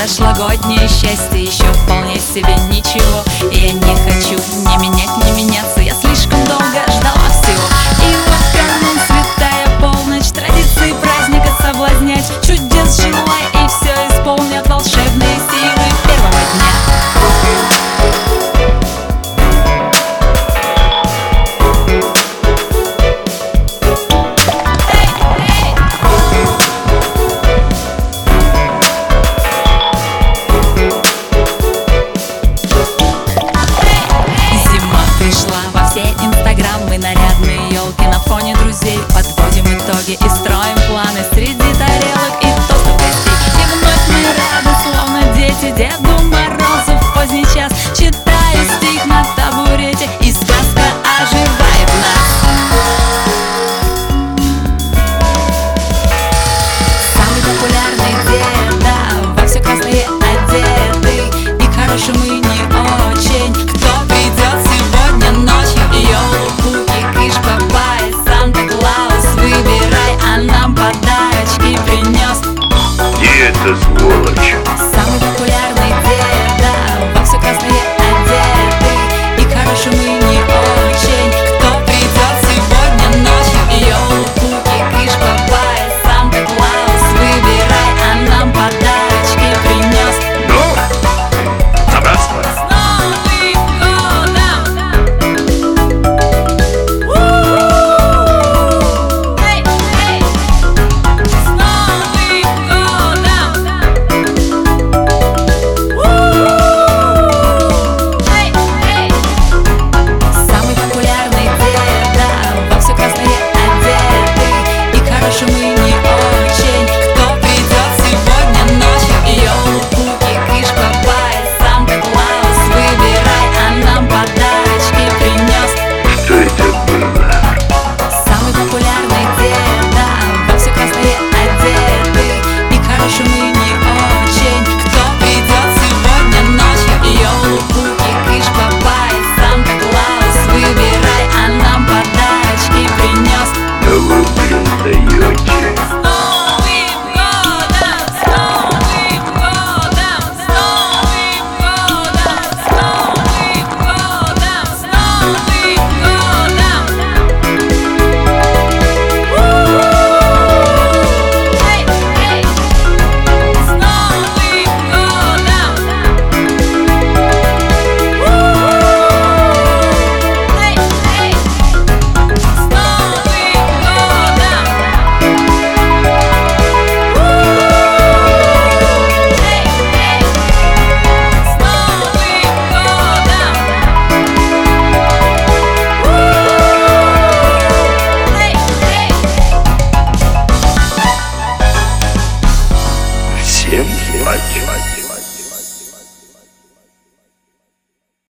прошлогоднее счастье еще вполне себе ничего. Я не хочу ни менять, ни меняться, я слишком долго ждала всего. И вот канун, святая полночь, традиции праздника соблазнять. Чудес желай, и все исполнят волшебные силы первого дня. Во все инстаграмы, нарядные елки на фоне друзей. Подводим итоги и строим планы среди тарелок и тостов гостей. И вновь мы рады, словно дети, Деду Морозу в поздний час. Читаю стих на табурете, и сказка оживает в нас. Самый популярный дед, во все красное одетый, и к хорошему и не очень. Кто придет сегодня ночью? Ёлку и кыш, бабай, Санта-Клаус, выбирай, а нам подарочки принес. Где эта сволочь? Самый популярный